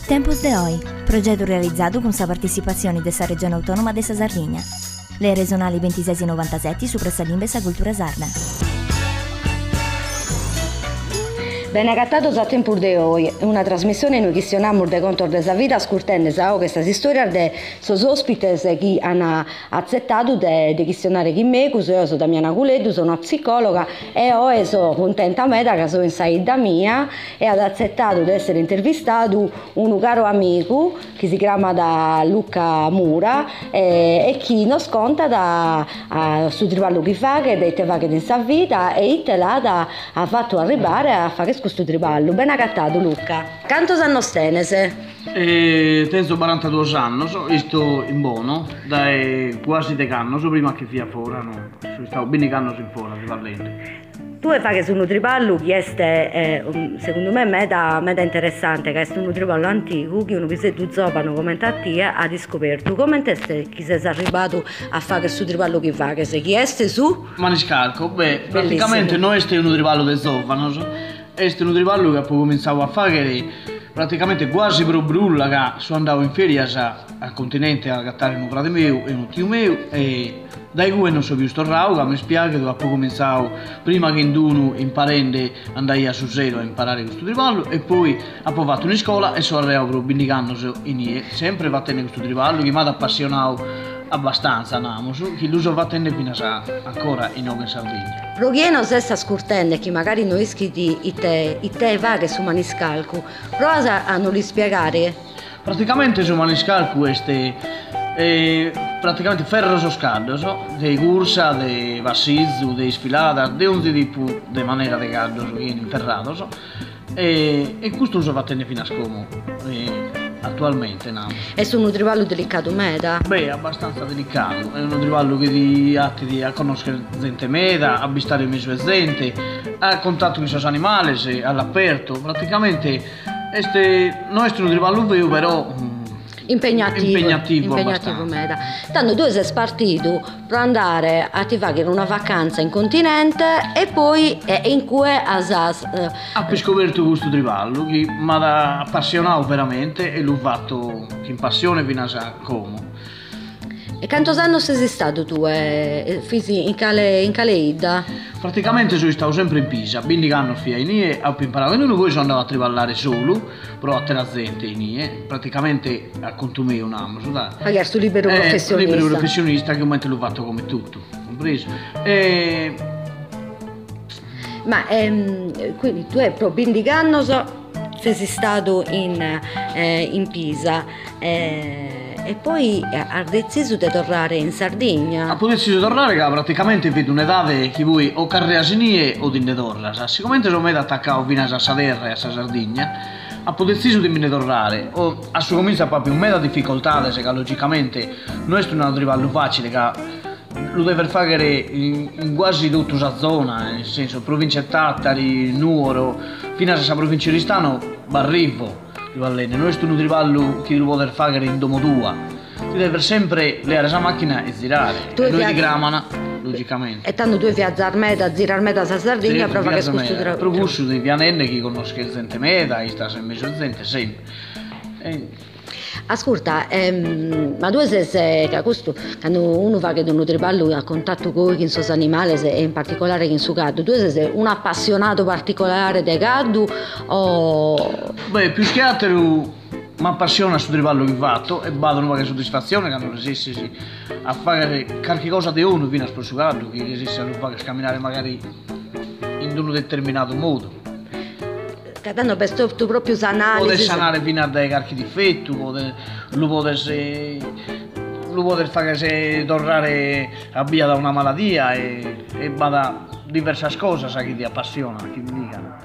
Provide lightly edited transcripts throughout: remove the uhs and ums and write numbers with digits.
Tempos de hoy, progetto realizzato con la partecipazione della Regione Autonoma della Sardegna. Le regionali 26 e 97 su Pressalimbe sa cultura sarda. Bene agattados a Tempus de Hoy, una trasmissione in cui questionamos de conto della vita, ascoltando questa storia de sos ospites che hanno accettato di questionare chi me, io sono Damiana Culeddu, sono una psicologa e oggi sono contenta che sono in saida mia e ho accettato di essere intervistato un caro amico che si chiama da Luca Mura e che nos conta da su triballo che fa, che dei te va che in sa vita e te l'ha ha fatto arrivare a fare questo triballo. Ben agattato Luca. Quantos anni tenese? Tengo 42 anni, sto in buono, da quasi 10 anni, prima che via fuori, stavo 20 anni in fuori, riparlante. Tu fai su un triballo che è, secondo me, meta interessante, che è un triballo antico, che uno che tu zopano come te ha scoperto. Come te sei arrivato a fare questo triballo che fa? Che sei chi è su? Maniscalco, praticamente noi stiamo un triballo di zopano. Questo è un triballo che poi cominciavo a fare praticamente quasi per brulla, che sono andato in ferie al continente a gattare un frate mio e un zio mio e dai cui non so più sto rauca, mi spiace che poi cominciavo prima che in uno imparando andai a Suselo a imparare questo triballo e poi ho fatto una scuola e sono arrivato per 20 anni in ie, sempre fattendo questo triballo che mi ha appassionato abbastanza, che lo so fattendo fino a ancora in Sardegna. Provieno se sta scurtendo che magari noi iscritti i te vaghe su Maniscalco, prova a non li spiegare. Praticamente su Maniscalco questo praticamente ferro soscaldo, di corsa, di vassizzo, di sfilata, di ogni tipo di maniera di caldo che viene ferrato, e questo lo so fattendo fino a scomo. Attualmente è su un triballo delicato meda? Abbastanza delicato, è un triballo che ti atti a conoscere gente meda, a bistare le sue gente, a contatto con i suoi animali, all'aperto, praticamente non è un triballo vero però impegnativo meda. Tanto tu sei partito per andare a ti fare una vacanza in continente e poi in cui ho scoperto questo triballo che mi ha appassionato veramente e l'ho fatto in passione fino a come. E quantos anni sei stato tu in Caleida? Praticamente sono stato sempre in Pisa, 20 anni in IE, ho imparato, e poi sono andato a triballare solo, però a terra gente in IE, praticamente a conto mio un anno. Magari sto libero professionista. Libero professionista che ovviamente l'ho fatto come tutto, compreso. Ma quindi tu hai proprio 20 anni sei stato in Pisa. E poi ha deciso di tornare in Sardegna. Ha deciso di tornare che praticamente vedo un'età che voi o carriera sinie o di ne torna. Siccome sono mai attaccato fino a Saderra e a Sardegna, ha deciso di me ne tornare. A suo comincia proprio una difficoltà, che logicamente non è un triballo facile, che lo deve fare in quasi tutta la zona, nel senso provincia Tattari, Nuoro, fino alla provincia di Stano, Barrivo. Non è un triballo che lo può fare in domo tua, tu devi sempre leare la macchina e girare, e noi di Gramana, logicamente. E tanto tu viaggiare meta, girare meta a Sardegna, sì, proprio che questo triballo. Proprio dei pianelli che conosce gente meta, sta sempre gente, sempre. Ascolta, ma tu sei questo, quando uno va che un triballo a contatto con i suoi animali e in particolare con il suo gatto, tu sei un appassionato particolare del gatto o... Più che altro mi appassiona questo triballo che ho fatto e vado una soddisfazione che non resiste a fare qualche cosa di uno fino a questo gatto che resiste a fare camminare magari in un determinato modo. Catando per tu proprio sanare. Può sanare fino a dei qualche difetto, lo può fare tornare a via da una malattia e vada diverse cose che ti appassiona, che ti dicano.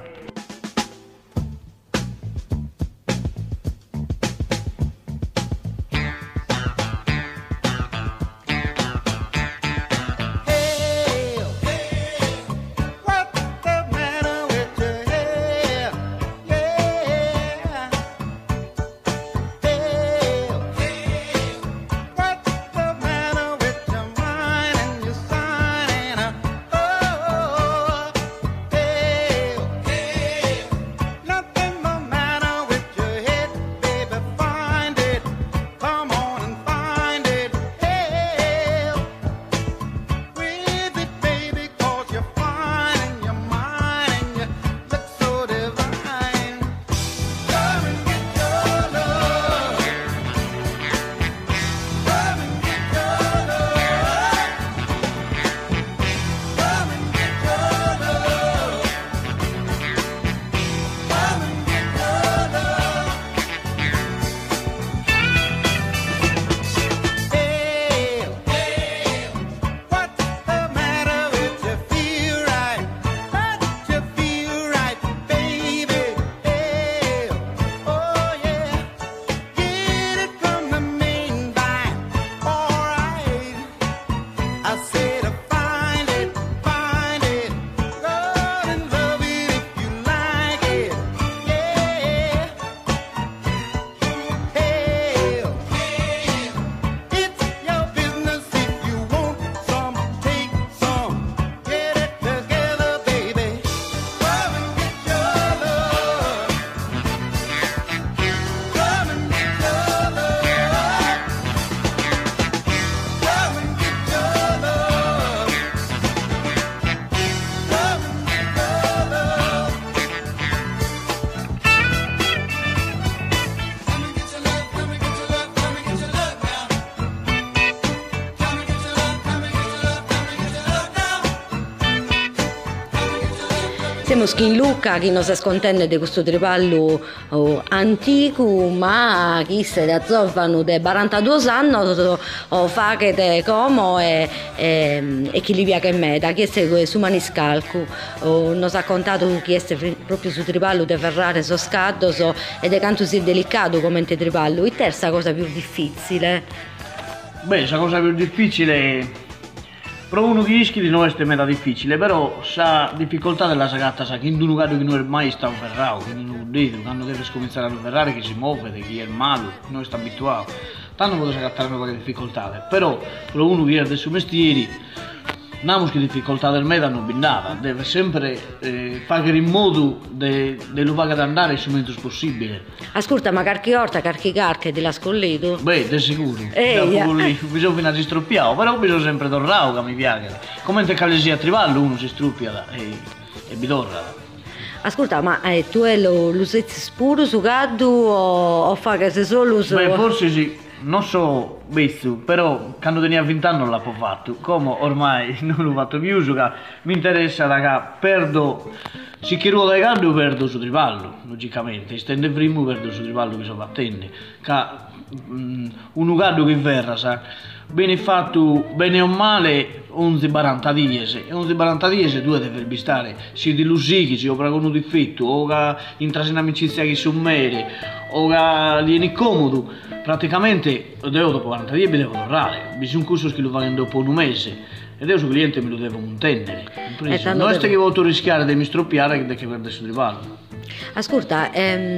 Siamo in Lucca che non si scontende di questo tripallo antico, ma chi se da zoffano de 42 anni o fa che te como e chi li via che meta, chi segue su maniscalco, non si ha contato chi è proprio su tripallo de Ferrare so scatto ed è canto si delicato come in tripallo. E terza cosa più difficile? Beh, la cosa più difficile per uno che ischi di noi è meta difficile, però la difficoltà della sagatta sa che in un luogo che non è mai stato ferrato, che non è detto, quando deve cominciare a ferrare che si muove, chi è malo, non sta abituato. Tanto può sagattare una qualche difficoltà, però per uno che è del suo mestiere, non che difficoltà del meta non bindava, deve sempre fare in modo di lo fare andare il meno possibile. Ascolta, ma carchi orta, carchi carche della scolleto? Beh, di sicuro, bisogna finire a stroppiare, però bisogna sempre tornare, che mi piace. Come in callesia trivallo uno si struppia e vi torna. Ascolta, ma tu lo usi pure su caddu o fa che sei solo su... Beh, forse sì. Non so visto, però quando tenia 20 anni non l'ho fatto, come ormai non l'ho fatto più, mi interessa da che perdo, se che ruota di caldo perdo su tripallo, logicamente, stende primo perdo su tripallo che so battende, che un caldo che verrà, sa, bene fatto, bene o male, 11-40 dies, e 11-40 dies tu devi stare, se ti lusichi, se opera con un difetto, o che entras in amicizia che sommere, o che vieni comodo, praticamente io dopo 40 giorni mi devo tornare, bisogna un corso che lo fanno dopo un mese ed io sul cliente me lo devo intendere. Non è che voglio rischiare di mi stroppiare che perde sul riparo. Ascolta,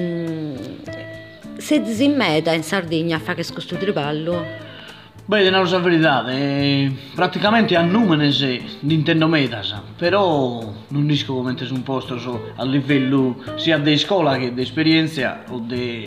se si meta in Sardegna a fare questo tripallo? Beh, è una cosa verità, praticamente a Numenes Nintendo Metas, però non dico come su un posto a livello sia di scuola che di esperienza o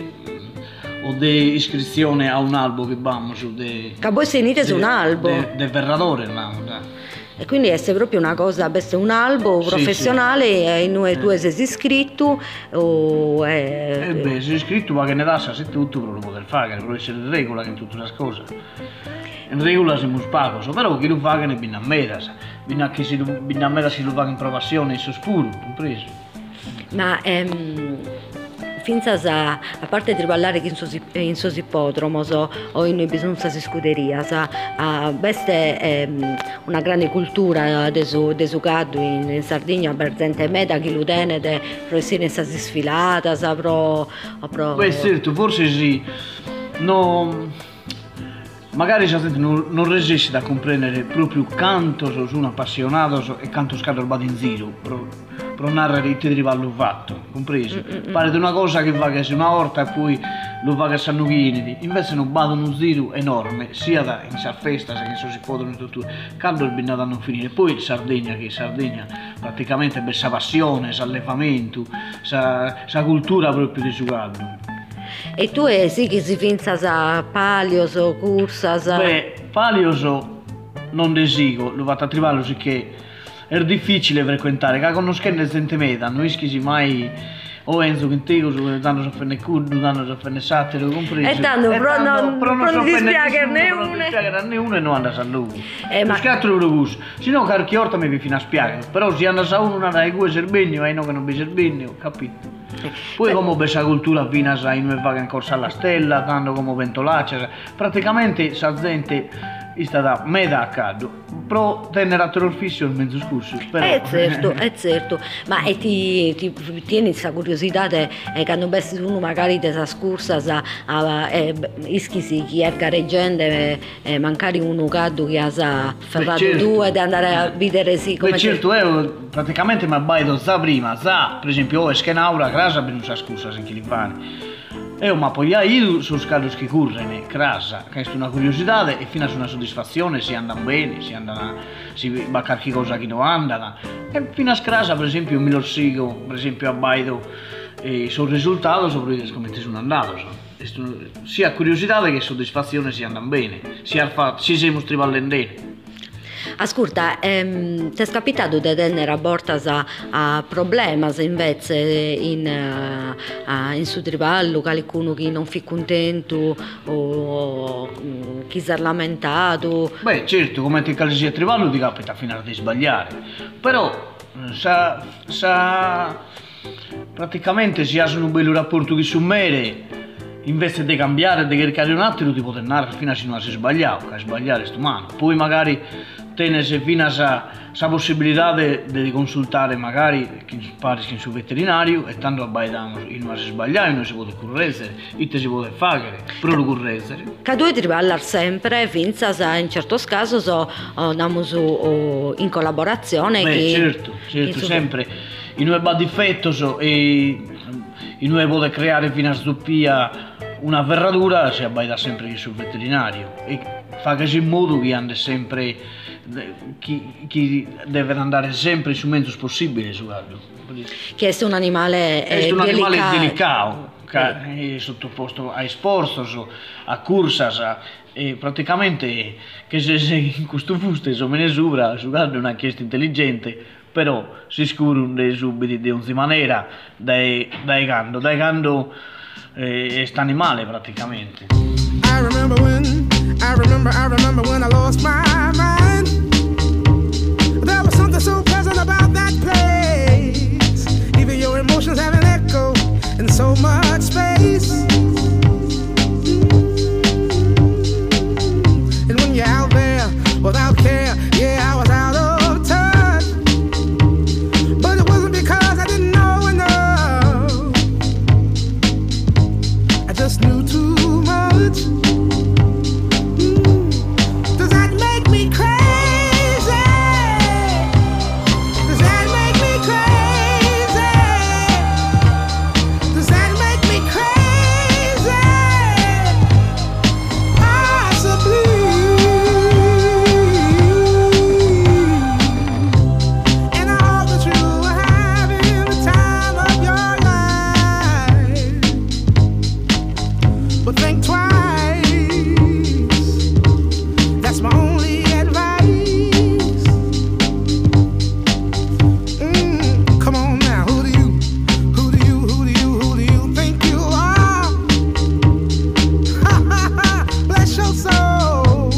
di iscrizione a un albo che abbiamo su de... Che voi venite su un albo? De verratore, no? E quindi è proprio una cosa, questo è un albo professionale, sì. E noi tu sei iscritto o beh, sei iscritto ma che ne dà se tutto per lo poter fare, che deve essere regola che in tutte le cose. In regola siamo spacos, però chi lo fa che ne binna a metas, binna che si binna a metas si lo fa in provazione e sospuro, compreso. Ma finza a parte di ballare in sos ippodromo o in bisogna di scuderia, questa è una grande cultura de su caddu in Sardegna, per esempio meta che lo tenete per essere in stati sfilata, pro... Beh, certo, forse sì, no, magari la gente non riesce a comprendere proprio quanto sono appassionato e quanto scatto il in giro. Per narrare il trivallo fatto, compreso? Pare di una cosa che va che sia una orta e poi lo va che sanno chi, invece non vado uno giro enorme, sia da in festa che si possono in tutto, quando il binnato a non finire. Poi Sardegna, che Sardegna praticamente per sa passione, sa allevamento, sa cultura proprio di succato. E tu sì che si finza a palios o cursas? Beh, palios non desigo, lo vado a trivallo sicché è difficile frequentare, che conoscendo gente meta, non ischi mai o Enzo Quintego, danno a fare curdo, danno a fare satiro, compreso. E tanto, però non ti spiega né uno. Non ti spiega né uno e non anda a lui. Ma scatto lo gusto. Se no, carchi orta mi fino a spiegare, però se anda a uno, non ha due serbegno, e no che non vi serbegno, capito? Poi come questa cultura fino a in noi va in corsa alla stella, tanto come ventolaccia, praticamente sa gente è stata meta a caldo, però tennero a terrorfisso il mezzo scorso. È certo, ma ti tieni questa curiosità quando bessi uno magari ti sa scorsa ischisi chi è gareggiante magari uno caldo che ha ferrato due di andare a vedere sì come certo praticamente mi abbaito prima, per esempio Schenaura, Crasa per non sa scorsa se chi li fanno. Ma poi io sono scaldo che corrono, crasa, che è una curiosità e fino a una soddisfazione, si andano bene, si va a qualche cosa che non anda. E fino a scrasa, per esempio, mi lo sigo, per esempio a Baido, e sul risultato, come sono andato. Sia curiosità che soddisfazione si andano bene, sia il fatto, si siamo strivallendene. Ascolta, ti è capitato di tenere a bortas a problemas invece in su triballo, qualcuno che non fi contento o chi si è lamentato? Beh, certo, come ti calci a triballo ti capita fino di sbagliare, però praticamente si ha un bello rapporto che su mere, invece di cambiare, di cercare un attimo, ti può tenere fino a se non si sbagliato, che sbagliare sto mano. Poi magari tenere fino a sa possibilità di consultare magari chi pare in su veterinario e tanto abbaidamo, non si sbagliare, non si può correggere, e si può fare, però lo correggere. Che due triballare sempre, finza in certi casi andiamo in collaborazione. Beh, certo, sempre. In noi va difetto e in noi vuole creare fino a zuppia una ferratura, si abbaida sempre sul veterinario e fa così in modo che ande sempre chi deve andare sempre su meno possibile su quello. Che è un animale delicato, che è sottoposto a sforzi, a corsa e praticamente che se in questo fusto se me ne sopra su quello è una chiesta intelligente, però si scurano dei subiti di ogni maniera dai gando sta animale praticamente. I remember when I lost my mind. There was something so pleasant about that place. Even your emotions have an echo in so much space. And when you're out there without care, yeah, I was out of touch. But it wasn't because I didn't know enough. I just knew too much. Does that make me crazy? Does that make me crazy? Does that make me crazy? Possibly. And I hope that you are having the time of your life. But think twice. That's my only advice. Come on now, who do you think you are? Bless your soul.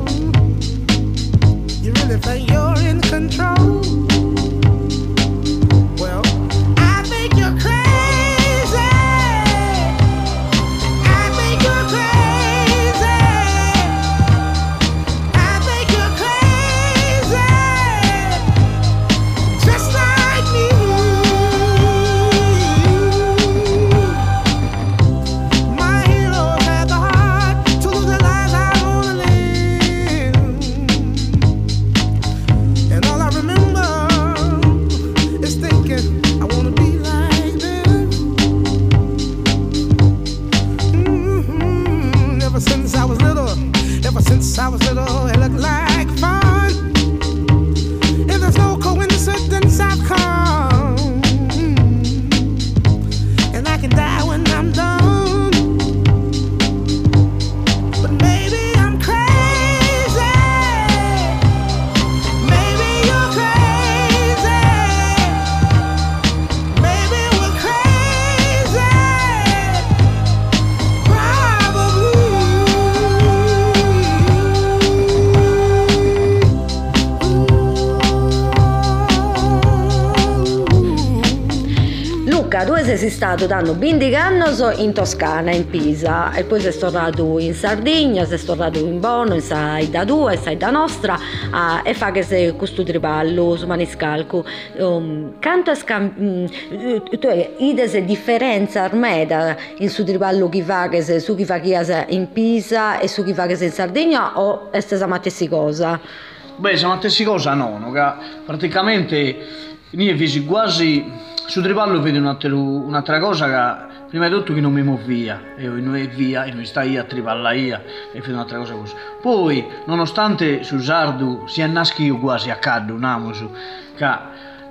You really think you're in control? Well, I think you're crazy. I think you're crazy. I think you're crazy, just like me. My heroes had the heart to lose their lives. I wanna live, and all I remember is thinking I wanna be like them. Ever since I was little, it looked like fun. If there's no coincidence, I've come, and I can die when I'm done. But maybe I'm crazy. Maybe you're crazy. Maybe we're crazy. Luca, tu sei stato dando 20 anni in Toscana, in Pisa, e poi sei stato in Sardegna, sei stato in Bono, sei da tua, sei da nostra, e fa che sei questo tripallo su Maniscalco. Canto tu hai differenza armeda in su tripallo chi fa che sei su chi fa chi è in Pisa e su chi fa che sei in Sardegna, o è stessa ma stessa cosa? Beh, siamo a stessa cosa no, che praticamente io fisi quasi su tripallo vedo un'altra cosa che prima di tutto che non mi muovo via e non è via e non sta io a tripalla io e vedo un'altra cosa così. Poi nonostante su sardo sia naschi io quasi a caddo namosu che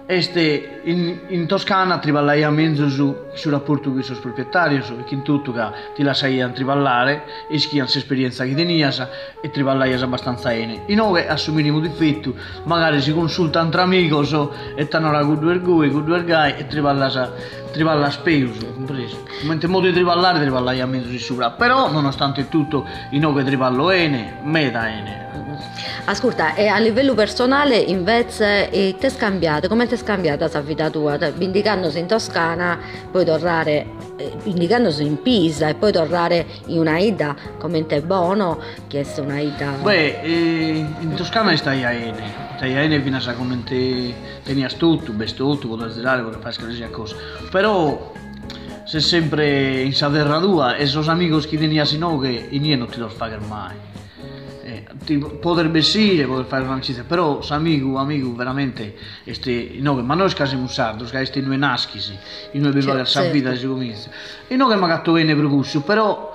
in Toscana triballai a mezzo su rapporto con i suoi proprietari, che in tutto che ti lasciai triballare e schian l'esperienza che tenias e triballai abbastanza bene. In ove a su minimo difetto magari si consulta tra amigos e t'hanno con due gai e triballa speso, compreso. Mentre modo di triballai a mezzo di sopra, però nonostante tutto in ove triballo bene, meda bene. Ascolta, e a livello personale invece ti è scambiato, come ti è scambiata la vita tua? Vindicandosi in Toscana, poi tornare, vindicandosi in Pisa e poi tornare in una ida come te buono, che è una ida... In Toscana stai a Ene fino a come te tenias tutto, bestutto, poter girare, poter fare qualsiasi cosa. Però se sempre in sa terra tua e sono amigos che tenias in oghe, e niente non ti lo fai mai. Potrebbe sì, poter fare un'amicizia, però amico veramente ma noi siamo sardos, che noi nascisi, noi abbiamo la sua vita si comincia. E noi che mi gatto bene per questo, però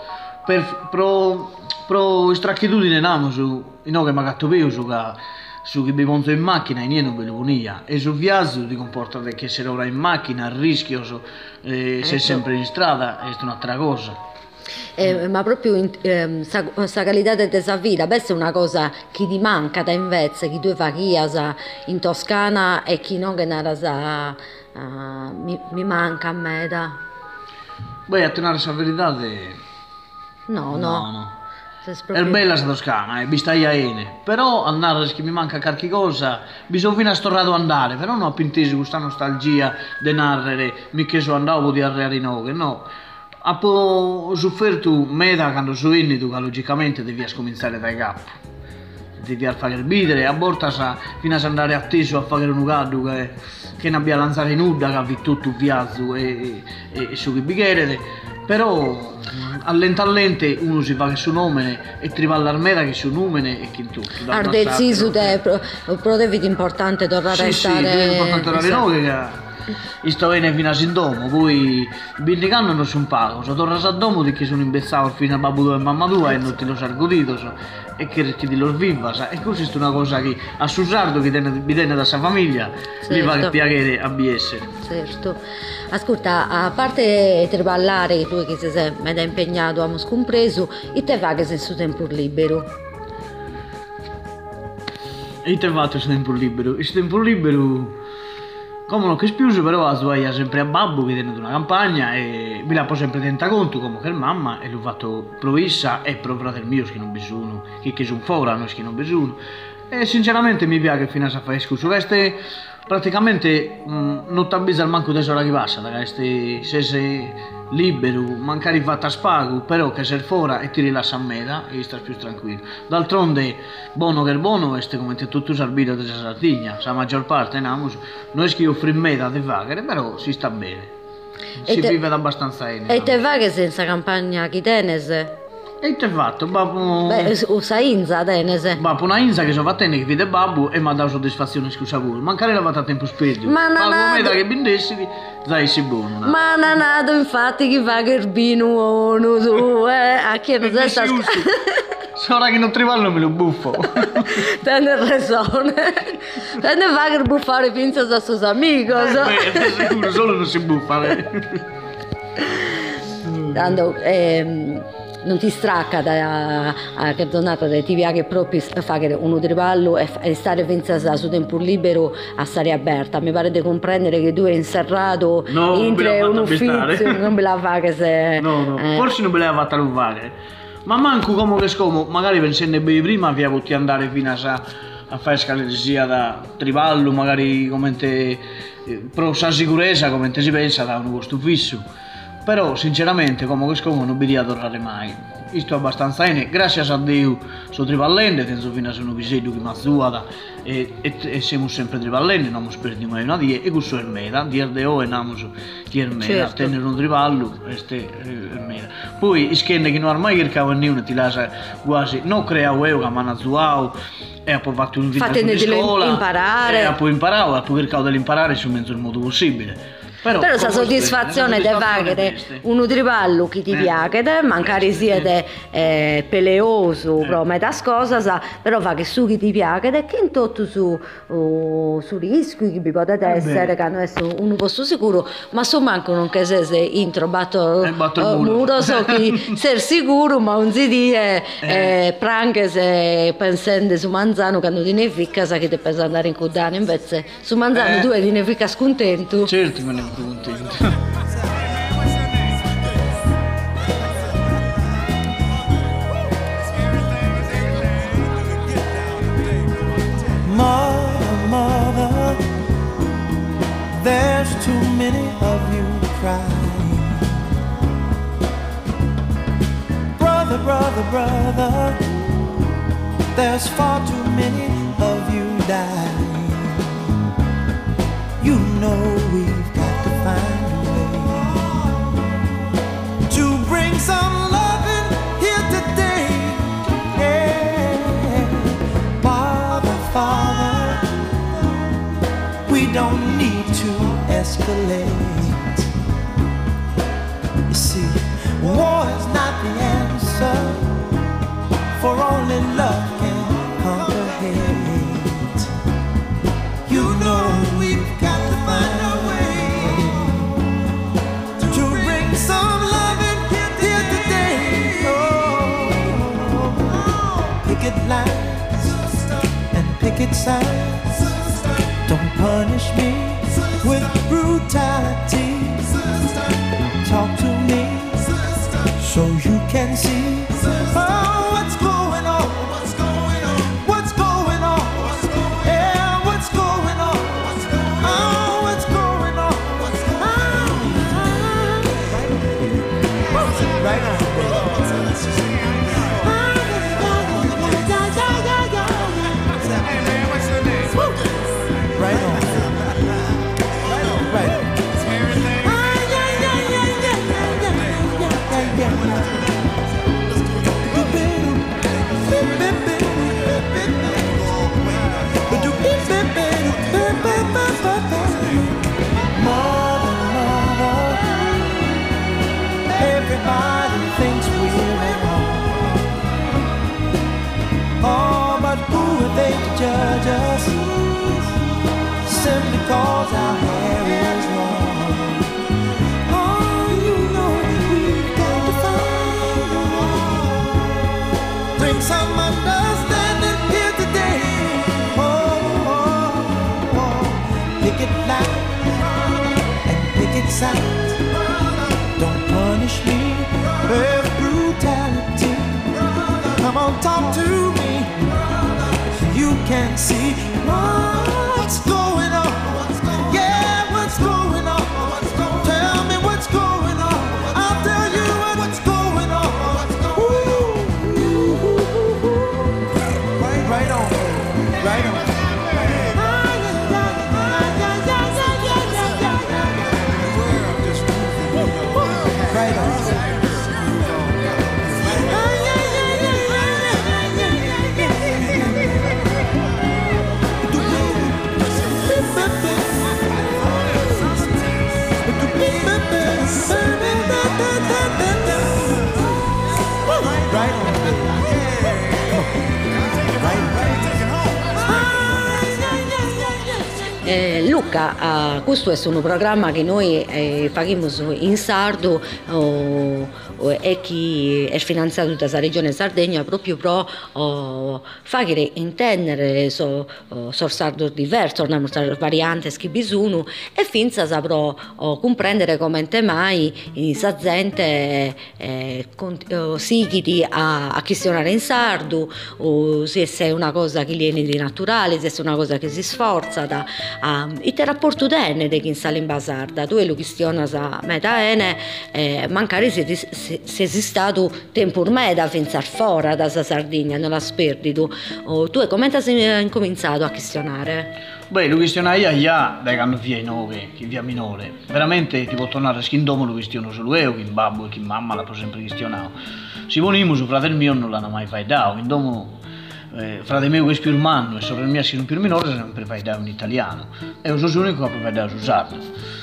pro stracchitudine namo su, noi che mi gatto bene su che mi monto in macchina e niente non ve lo vonia, e sul viaggio ti comporta che se ora in macchina, rischioso, sei sempre in strada, è un'altra cosa. Ma proprio questa qualità di tua vita, questa è una cosa che ti manca da invece, che tu fai in Toscana e che non che mi manca a me da... A tenere la verità No. È bella la Toscana, vista a Ene, però andare che mi manca qualche cosa, bisogna fino a storrato andare, però non ho pinteso questa nostalgia di narrare, mica so andavo di arrivare in oghe, no. Ha sofferto meda quando so inni tu che logicamente devi cominciare dai capo, devi fare il bidere, a volte fino ad andare atteso a fare un gaddo che ne abbia lanciato in udda, che ha vinto tutto il viaggio e su che bicchiere, però allentamente uno si fa che su nome e trivalla armera che su numene e che in tutto. Ha deciso che è importante tornare a stare... Sì, è importante tornare noi che sto bene fino a Sindomo, poi vindicando non sono pago, se tornas a domo di che sono imbezzato fino a babbo tua e mamma tua e non ti lo sargodito e che ti lo viva, e così è una cosa che a Susardo che mi tiene da sua famiglia, mi fa che piacere a BS. Certo. Ascolta, a parte triballare che tu che sei sempre impegnato a compreso, e te va che sei su tempo libero? E te va su tempo libero? Il tempo libero come non che spiuso, però la sua sempre a babbo che tiene una campagna e mi l'ha sempre tenta conto come che il mamma e l'ho fatto provissa e pro fratello mio che non bisogno, che sono fuori, noi che non bisogno, e sinceramente mi piace fino a fare scuso, che praticamente non ti avvisa al manco tesoro che passa, che sei libero, mancare fatta spago, però che sei fuori e ti rilassa a meta e stai più tranquillo. D'altronde, buono che il buono è come tutto il arbitro della Sardegna, la maggior parte noi che offriamo meta di fare, però si sta bene, si vive abbastanza bene. E te va che senza campagna chi tenese? E ti è fatto, babbo... usa inza, tenese. Babbo, una inza che sono fatta che vede babbo e mi ha dato soddisfazione, scusa pure. Mancare l'ha fatta a tempo spento. Ma come da che bindessi, dai, sei buono. No? Ma non ha dato infatti chi fa che il bino, tu, a chi non sei stato... Ora che non trivallo me lo buffo. Tende ragione. Tende fa che buffare pinza da suo amico. Beh, sicuro, solo non si buffa. Tanto, non ti stracca da che donata ti piace proprio fare uno triballo e stare pensando su tempo libero a stare aperta. Mi pare di comprendere che tu hai inserrato entro un ufficio, non me la fa che se... No, forse non me l'aveva fatta non fare. Ma manco come che scomo, magari pensando bene prima vi potuto andare fino a fare scalesia da triballo, magari come te, però sa sicurezza come te si pensa da un posto fisso. Però sinceramente come che scomo non mi tornare mai. Io sto abbastanza bene, grazie a Dio sono triballente, penso fino a se un episodio che mi ha zuata e siamo sempre triballenti, non abbiamo perduto mai una die e questo è il meta, dire de o e andiamo chi è il meta, certo. Tenere un triballo questo è il meta. Poi ischende che non ha mai cercato niente, ti lascia quasi, non crea ueo che mi hanno zuato e ha poi fatto un video di scuola, imparare. E ha poi imparato, ha poi cercato di imparare su mezzo il modo possibile. Però questa soddisfazione di fare un tripallo che ti piace, magari siete peleoso, però metà cosa, però fa che su chi ti piace e che in tutto su rischi che vi potete essere, che hanno essere un posto sicuro, ma so manco non che se introbato muro, so che sei sicuro, ma non si dice pranche se pensando su Manzano che non ti ne ficca, sa che ti pensa andare in Cudano, invece su Manzano tu ti ne ficca scontento. Certo me ne fico contento. Mother, there's too many of you crying. Brother, brother, brother, there's far too many of you dying. You know we've got to find a way to bring some loving here today. Yeah. Father, we don't need to escalate. You see, war is not the answer, for only love can conquer hate. You know we've got to find a way to bring some loving here today. Oh, picket lines and picket signs, don't punish me with brutality. Talk to me so you can see what's going on. What's going on? Yeah, what's going on? Oh, what's going on? Right on. Right on. Right on. Everybody thinks we're at home. Oh, but who are they to judge us? Simply cause our hair is long. Oh, you know we've got to find a way. Bring some understanding here today. Picket line and picket signs, don't punish me with brutality. Come on, talk to me so you can see what's going on. Yeah, what's going on? Tell me what's going on. I'll tell you what's going on. Right on, right on. Right on. Luca, questo è un programma che noi facciamo in sardo e che è finanziato dalla regione Sardegna proprio per fare intendere sardo diverso, una variante che bisogna e finza saprò comprendere come mai sa gente sigiti a questionare in sardo, o se è una cosa che viene di naturale, se è una cosa che si sforza il rapporto denne di chi sale in basarda, tu lo questiona sa meta mancare se sei stato tempo ormai da pensare fuori da Sardegna, non l'ha sperdito. Tu come hai incominciato a questionare? Beh, lo questionai io da quando via 9, che via minore. Veramente ti può tornare a skindomo lo questiono solo io, che babbo e che mamma l'ha sempre questionato. Si ponimo su fratello mio non l'hanno mai fatto, quindi dopo frate mio che è più umano e sorella mia che è più minore sempre fai da un italiano e io sono l'unico che fai da un sardo.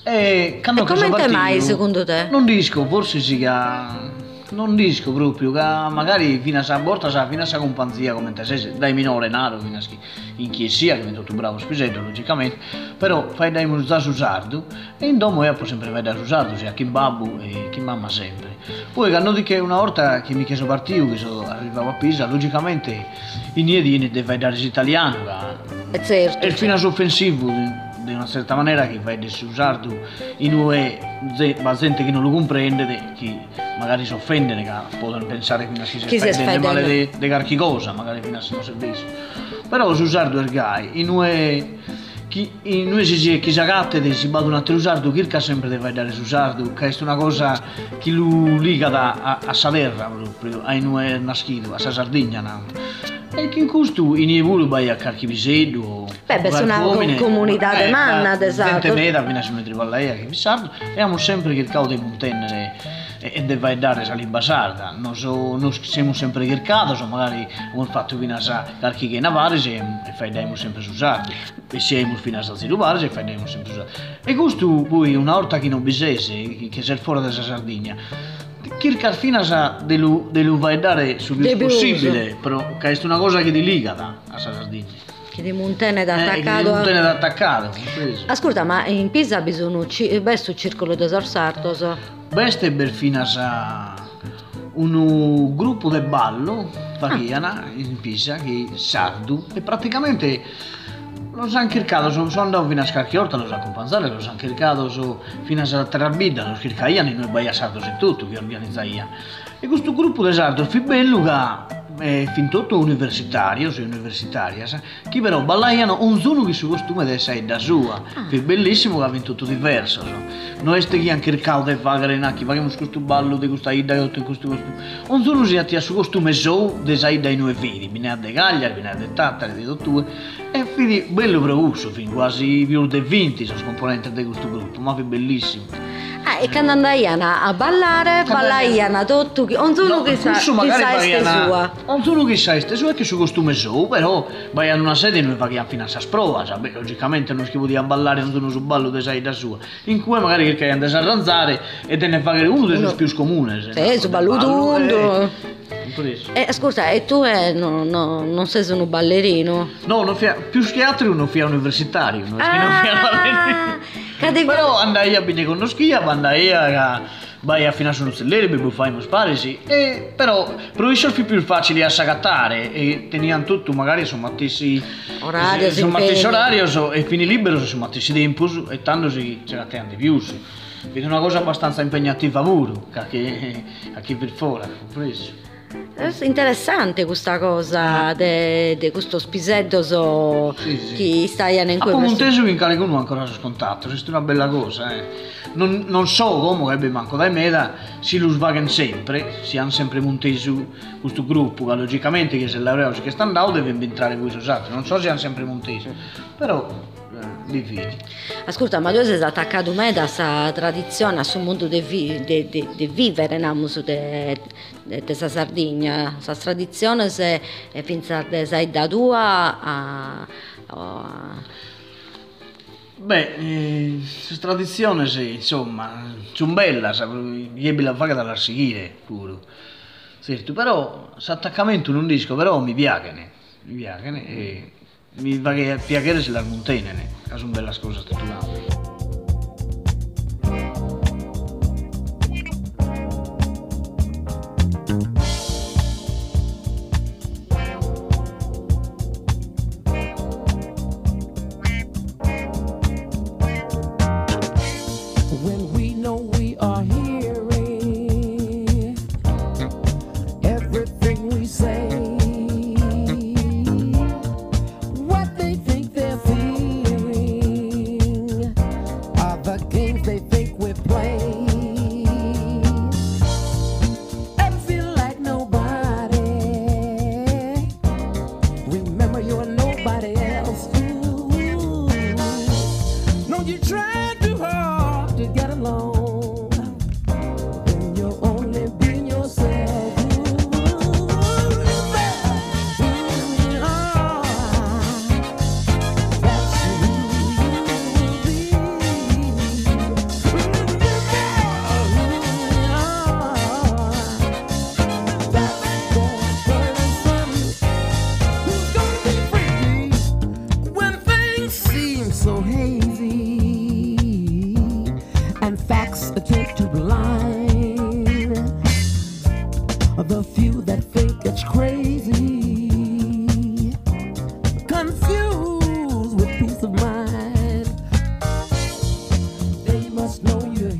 E quando E come te mai, secondo te? Non dico, forse sì che... Non dico proprio, che magari fino a sa volta fino a sa companzia come te sei, dai minore nato, fino a in chiesa, che mi tutto bravo spisetto, logicamente, però fai dai musà su sardo, e in domo io sempre vai da su sardo, sia chi babbo e chi mamma sempre. Poi quando dico che una volta che mi chiesto partito, che arrivavo a Pisa, logicamente i niedi devi dare l'italiano, che Certo. è il fino offensivo di una certa maniera che vai adesso usarlo in UE ma gente che non lo comprende che magari si offende che possono pensare che si offende male di qualche cosa magari fino a non servizio però si usarlo il gai in UE si agatte si battono a usarlo che sempre deve dare su usarlo che è una cosa che lo liga a sa terra proprio a in UE nascito a sa Sardegna no? E che in questo in Evolo vai a Carchivisello beh sono una comunità di manna esatto gente meda fino a si mettere a lei che vi sardo e abbiamo sempre cercato di montennere e deve dare la lingua sarda non siamo sempre cercato so magari abbiamo fatto fino a qualche che navare e fai sempre su sardo e siamo fino a svilupparsi e fai sempre su sardo e questo poi una volta che non bisese che sei fuori dalla Sardegna cercare fino a lo vai dare il più possibile però che è una cosa che ti liga a Sardegna che di montene da attaccato ascolta ma in Pisa bisogna questo circolo di Sorsardos questo è fino a un gruppo di ballo in Pisa che è sardo e praticamente lo hanno cercato, sono andato fino a Scarchiorta, lo hanno accompagnato, lo hanno cercato fino a Terrabida, lo cercavano e noi Baia Sardos e tutto che organizzavano. E questo gruppo di sardo è bello che è fin tutto universitaria, che però ballavano ognuno che su costume di essere da sua, è bellissimo che ha vinto tutto diverso. Noi stiamo cercando di fare facciamo questo ballo di questa ida e in questo costume. Ognuno si ha su costume suo di essere dai noi figli, viene da Gaglia, viene da Tattari, di tutto. E quindi bello prevuso, fin quasi più di 20 sono componenti di questo gruppo, ma è bellissimo. E quando andavano a ballare, ballavano tutto, ognuno che sa este sua. Ognuno che sa este sua che su costume suo, però vai a una sede e noi facciamo fino a sa sprova, cioè, logicamente non schivo di ballare ognuno su ballo di sai da sua, in cui magari cercano di arrangiare e te ne fare uno dei suoi più comuni. Sì, su ballo tutto. Scusa, e tu non sei un ballerino? No, più che altro non fia universitario, non fia ballerino. Però andai a bene con lo schia, andai a vai a finire sullo stellere, per fare uno sparisi, però i solfi più facili a sagattare e tenivano tutto, magari sono mattessi orario e fini libero sono mattessi tempo e tanto si sagattano di più. È una cosa abbastanza impegnativa pure, a chi per fuori, compreso. È interessante questa cosa di questo spisetto che stai in cui un teso in cale con ancora scontato, è una bella cosa non so come che manco dai meda si lo svagano sempre si hanno sempre monteso questo gruppo che logicamente che se laureano che stanno andando deve entrare voi usati non so se hanno sempre monteso però difficile. Ascolta, ma tu sei attaccato mai da questa tradizione a suo mondo di vivere di questa Sardegna questa tradizione se pensate sei da tua questa tradizione sì, insomma sono bella io la fatta dalla seguire pure certo, però questo attaccamento non dico però mi piace e mi va che piacere se la montenene, che sono belle cose strutturali. attempt to blind the few that think it's crazy, confused with peace of mind. They must know you're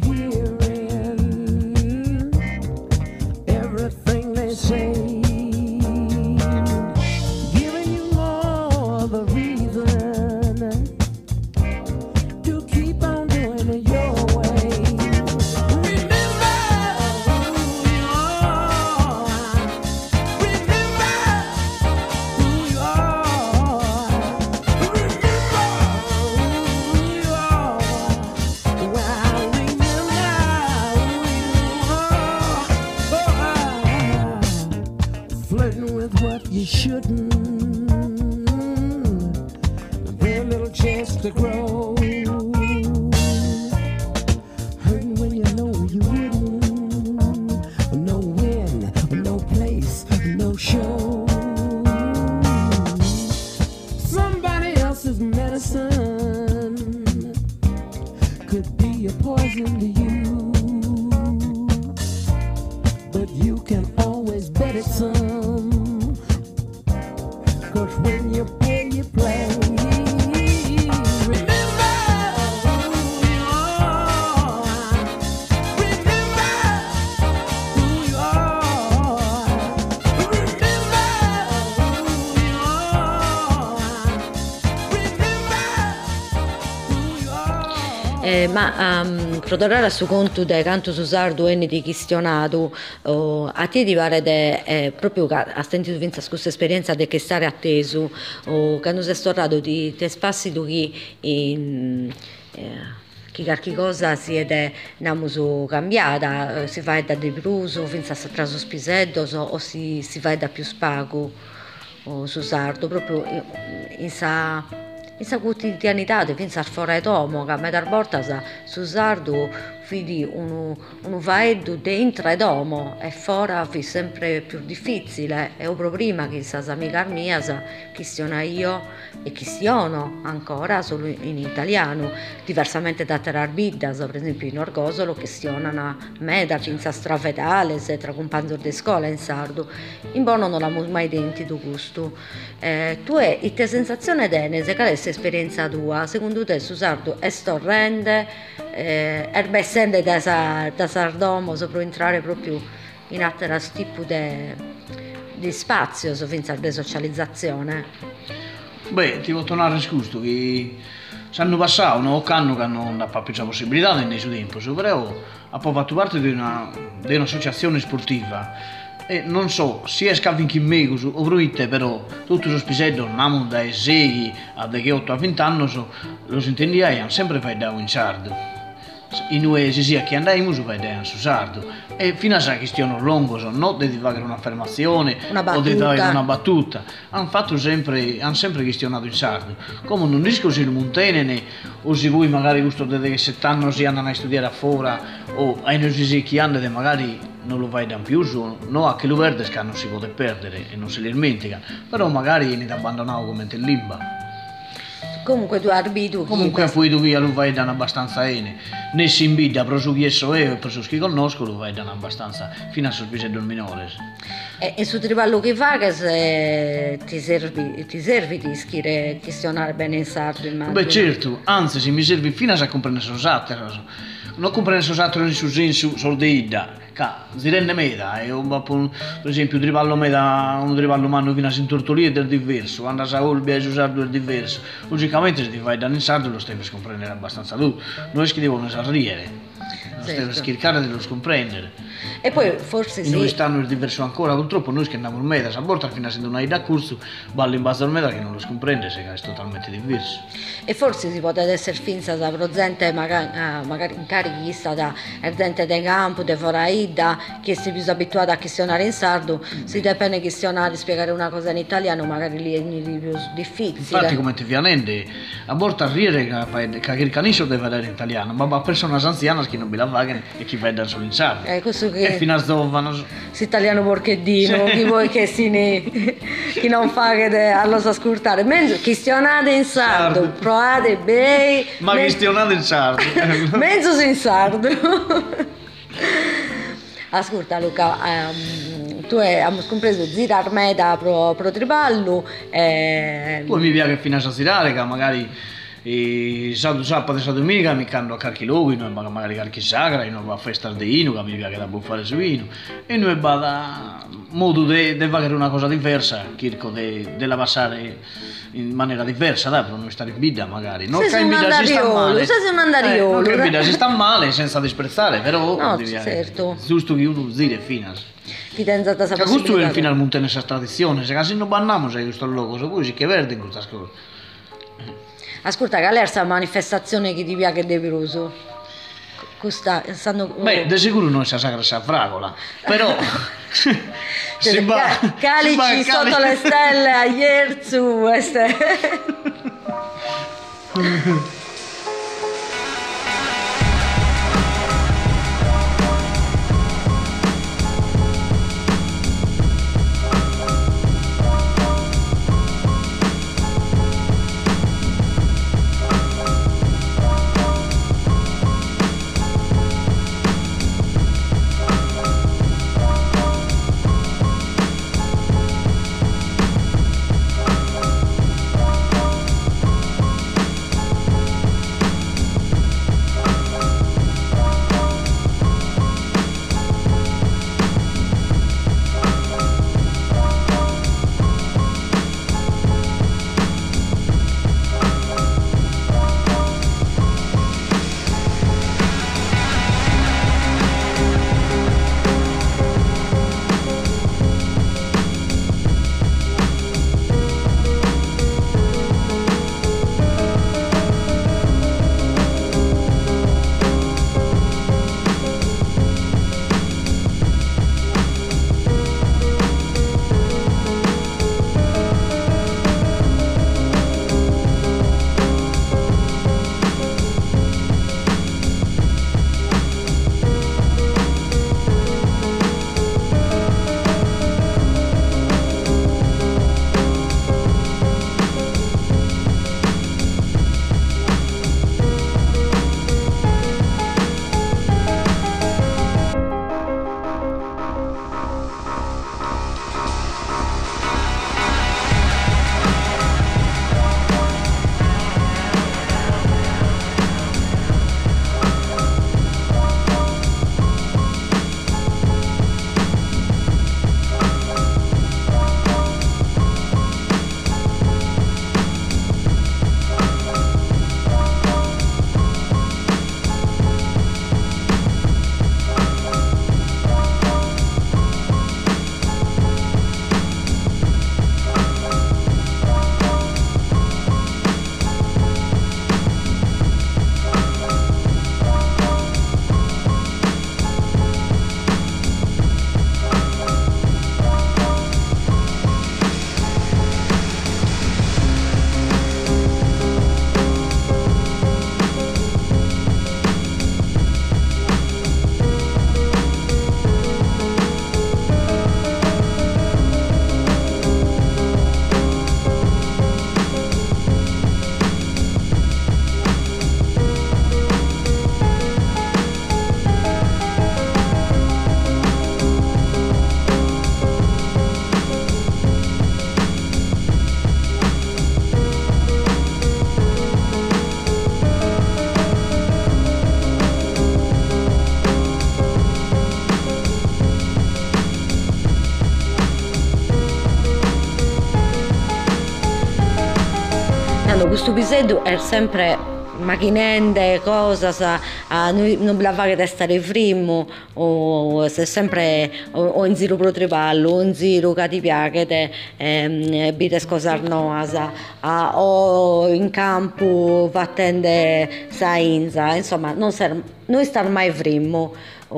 hearing everything they say, giving you all the reason to keep on doing it your way. Remember who you are. Remember who you are. Remember who you are. Well, remember who you are. Flirting with what you shouldn't. Very little chance to grow. Hurting when you know you wouldn't. No win, no place, no show. Somebody else's medicine could be a poison to you, but you can always bet it some. 'Cause when you play, you play. Remember who you are. Remember who you are. Remember who you are. Remember who you are. Ma per tornare a su conto del canto su sardo e di questionato, a te ti pare proprio che ha sentito questa scorsa esperienza di che stare atteso, o quando sei stato di te spassi tu che qualche cosa si è cambiata, si fa da depruso, fino a traso spiseddo, o si fa da più spago o su sardo, proprio in sa quotidianità, fino a fuori d'uomo, che a me volta su sardo vedi uno vaeddo dentro d'uomo e fuori è sempre più difficile. E proprio prima che sa amica mia questiona io e questiono ancora solo in italiano, diversamente da Terarbidda, per esempio in Orgosolo questionano me da cinza strafetale, se tra compagni di scuola in sardo. In buono non l'abbiamo mai sentito questo. Tu hai te sensazione denese, qual è questa esperienza tua? Secondo te su sardo è storrende, essendo da sardomo sopra entrare proprio in altro tipo di spazio, fino alla desocializzazione? Beh, ti voglio tornare a riscusto che sanno passato un anno che non ha più questa possibilità nel suo tempo, però ha poi fatto parte di un'associazione sportiva e non so, sia scavin che me o fruite, però tutto lo spisello non dai 6 a dai 8 a 20 anni lo intendia e hanno sempre fatto in sardo. In noi si sia che andiamo su vedere su sardo e fino a sa questione lungo non di fare un'affermazione o di dare una battuta, hanno sempre questionato in sardo, come non dico se il montene o se voi magari gusto che 7 anni si andano a studiare a fuori o ai nostri che anni magari non lo vai da più, no, a che lo verde che non si può perdere e non se li dimentica, però magari ne abbandonato come in limba. Comunque tu arbitri. Comunque poi tu via lo vai da abbastanza bene. Ne si invita per su chi esso è e per su chi conosco lo vai da abbastanza fino a sorpisello minore. E su tripallo che fa che se ti servi di scrivere questionare bene in sardo, immagino. Beh certo, anzi se mi serve fino a comprendere sosatero. Non comprendere sosatero in su senso soldeida. Si rende meta, per esempio un tripallo umano fino a sintortolì è del diverso, quando si olbia e sardo è diverso. Logicamente se ti fai danno in sardo lo stai per comprendere abbastanza tu, non è che devono sarriere, lo stai per cercare di lo scomprendere. E poi forse sì. Noi stanno diverso ancora, purtroppo noi che andiamo in meta, a volte fino a essendo una ida a corso, ballo in base al meta che non lo scomprende, se è totalmente diverso. E forse si può essere finza da gente magari in carichi da gente del campo, di Foraida, che si è più abituato a questionare in sardo, si deve questionare, spiegare una cosa in italiano, magari lì è più difficile. Infatti come ti viene, a volte arriva che il canicio deve vedere in italiano, ma per persone anziane che non vi la fare e chi vede solo in sardo. Questo E che fino a sdovano. si italiano porcheddino, Sì. chi vuoi che chi non fa che allo sa ascoltare. Menzo, questionate in sardo, Sardo. provate bei. Ma questionate in sardo. Mezzo in sardo. Ascolta Luca, tu abbiamo compreso Zira Armeda pro Triballo. Poi mi piace che fino a stasera, che magari sabato e domenica mi canto a qualche luogo, magari qualche sagra, noi va a festa di Ino, che mi piace da buffare su Ino, e noi vado a modo di fare una cosa diversa, cerco di la passare in maniera diversa, dai, per non stare in vita magari. Non che in vita si sta male. Sei un andariolo. Non che in vita si sta male, senza disprezzare, però No, devi- certo. giusto che uno dire fino. Chi ti è stata Che questo è il final monte in questa tradizione, se così non banniamo se questo luogo, se poi si che verde in questa cosa. Ascolta, qual è la manifestazione che ti piace di Piruso? Beh, di sicuro non si sagra sa fragola, però si va calici sotto le stelle a Ierzu. questo pisello è sempre macchinende, cosa, noi non la fa che stare frimo, o se sempre o in giro pro tripallo, o in giro che ti piace, bite scosar noasa, o in campo fattende sainza, insomma, noi star mai frimo.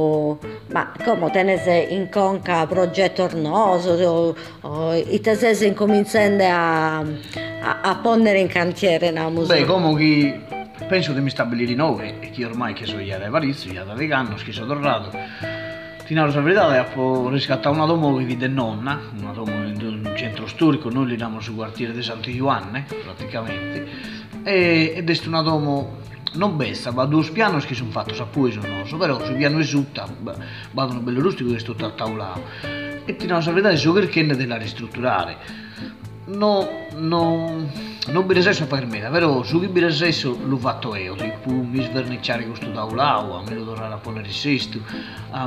Ma come tenese in conca progetto ornoso, i tesesi incominciando a ponnere in cantiere la musica. Beh, come chi penso di mi stabilire di nuovo, e che ormai che sono io da Varizio, io da Vegano, che sono tornato. Ti narro la verità, ho riscattato una domo che vive nonna, una domo in un centro storico, noi li diamo sul quartiere di Santo Ioanne, praticamente, ed è una domo non bessa, ma due piani che sono fatti sapui, però sul piano di sotto, vanno bello rustico che sto taulato. E ti narro la verità, so perché ne della ristrutturare. Non per esempio per me, però su che per esempio l'ho fatto io, tipo mi sverniciare questo tavolao, a me lo tornare a ponere il sesto, a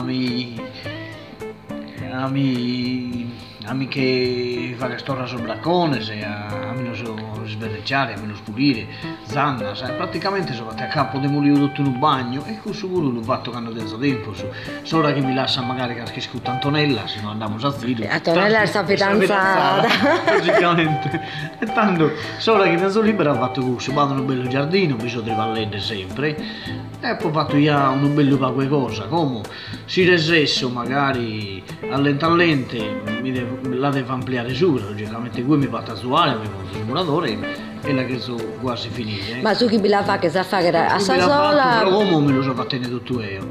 me che fa che storra sul balcone, a me lo so sverniciare, a me lo spulire, zanna, sai, praticamente sono fatto a capo di mulino tutto in un bagno, e questo pure l'ho fatto quando tengo tempo, solo che mi lascia magari che scuta Antonella, se non andiamo a zitto. Antonella è sta fidanzata. Praticamente, e tanto, solo che tengo libero ho fatto questo, vado in un bello giardino, bisogna di vallette sempre, e poi ho fatto già un bello qualche cosa, come si resesso magari allente la devo ampliare su, logicamente qui mi fatto attuare, mi fatto il simulatore e la che sono quasi finite. Ma su chi la fa che sa fare a Sasola? Però come me lo so fatto tutto io,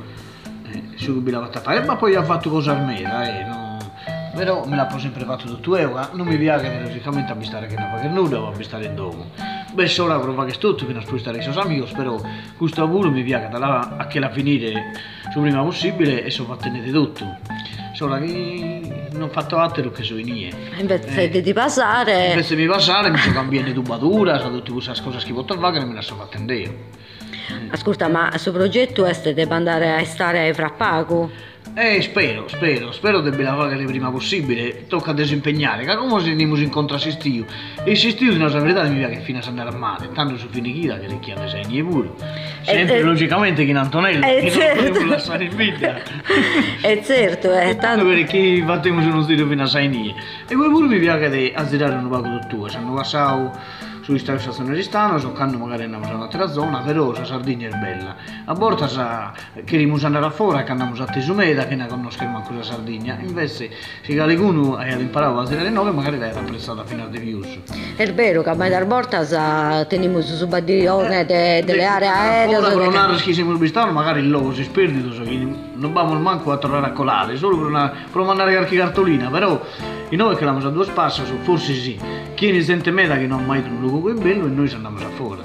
su chi la fatta fare, ma poi ha fatto cosa armera, no? Però me l'ha sempre fatto tutto io, non mi piace logicamente a stare che non fa che nulla o a stare in domo. Beh, ora prova che sto tutto, che non puoi stare con i suoi amici, però questo lavoro mi piace da là a che la finire il prima possibile e sono fatto tutto. Solo che non ho fatto altro che sono mie. Invece di passare... Invece di passare mi sono cambiato tubatura, sono tutte queste cose che posso fare e me le sono fatte in Dio. Ascolta, ma il suo progetto è di andare a stare a Frappago? Spero di la fare il prima possibile, tocca disimpegnare, che come se andiamo incontro a Sistio. E Sistio di una verità mi piace che fino a andare a mare, tanto su finichita che le chiame segni pure. Sempre logicamente che in Antonella, che non volevo lasciare in vita. È certo, tanto perché fattiamo su uno studio fino a 6 anni. E poi pure mi piace di azzerare un poco tutto, se hanno passato su stazione di Stano, so quando magari andiamo in un'altra zona, però la Sardegna è bella. A volte che dobbiamo andare fuori, che andiamo a Tesumeda, che ne conosciamo manco la Sardegna. Invece, se qualcuno ha imparato a tirare nuove, magari l'hai apprezzata fino a di più. È vero che a me da volta teniamo su badiglione delle aree aeree. Ora per un che siamo in magari il logo si sperde, so che non abbiamo manco a tornare a colare, solo per mandare qualche cartolina, però i noi che l'abbiamo a due spassi, forse sì. Chi ne sente meta che non ha mai un luogo è bello e noi ci andiamo a fuori.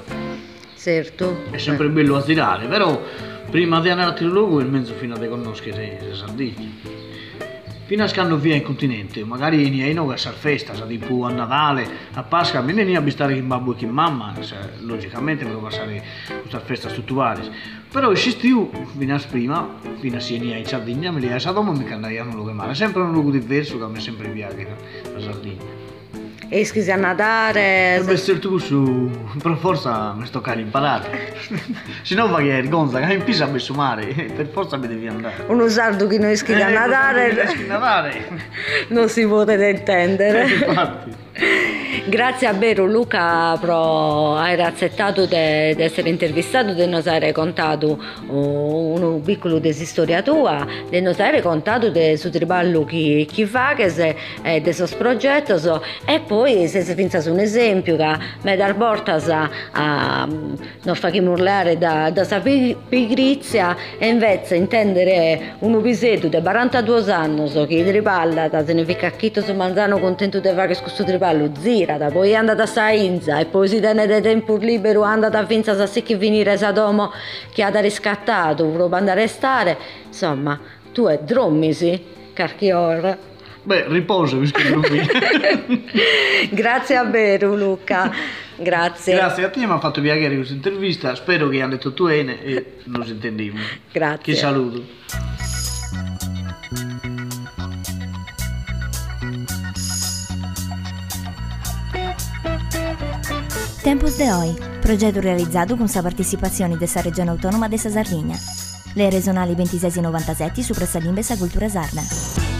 Certo. È sempre bello a tirare, però prima di andare a tirare il luogo è il mezzo fino a conoscere le Sardegna. Fino a scando via in continente, magari ne hai noi a festa, tipo a Natale, a Pasqua, a me ne a stare in babbo e in mamma, logicamente devo passare questa festa a tutti vari. Però se stiu, fino a prima, fino a Siena in Sardegna, me li hai stato, ma mi andai a un luogo male, sempre un luogo diverso che a me sempre piace la Sardegna. E scrisi a nadare. Per certo su, per forza mi sto imparare. Se no va che è gonza, che in pisa a messo mare, per forza mi devi andare. Uno sardo che non iscrive a nadare. Non si può intendere. Infatti. Grazie a Beru Luca per aver accettato di essere intervistato, di nos aver raccontato un piccolo di storia tua, di nos aver raccontato del suo triballo che fa, dei suoi progetti, e poi se si pensa su un esempio che mi dà portas a non fa che urlare da sua pigrizia, e invece intendere un pisetto di 42 anni che triballa, significa che tu mangiano contento di fare questo triballo, zira, poi è andata a Sainza e poi si tiene del tempo libero, è andata a Vinza a se che venire a Domo che ha riscattato, per andare a stare, insomma, tu è drommisi, carchior. Beh, riposo, visto che Grazie a Beru Luca, grazie. Grazie a te, mi ha fatto piacere questa intervista, spero che hanno detto tu e nos intendiamo. Grazie. Ti saluto. Tempus de Hoy, progetto realizzato con la partecipazione della Regione Autonoma della Sardegna. Le regionali 26 e 97 su Pressa Limbesa Cultura Sarda.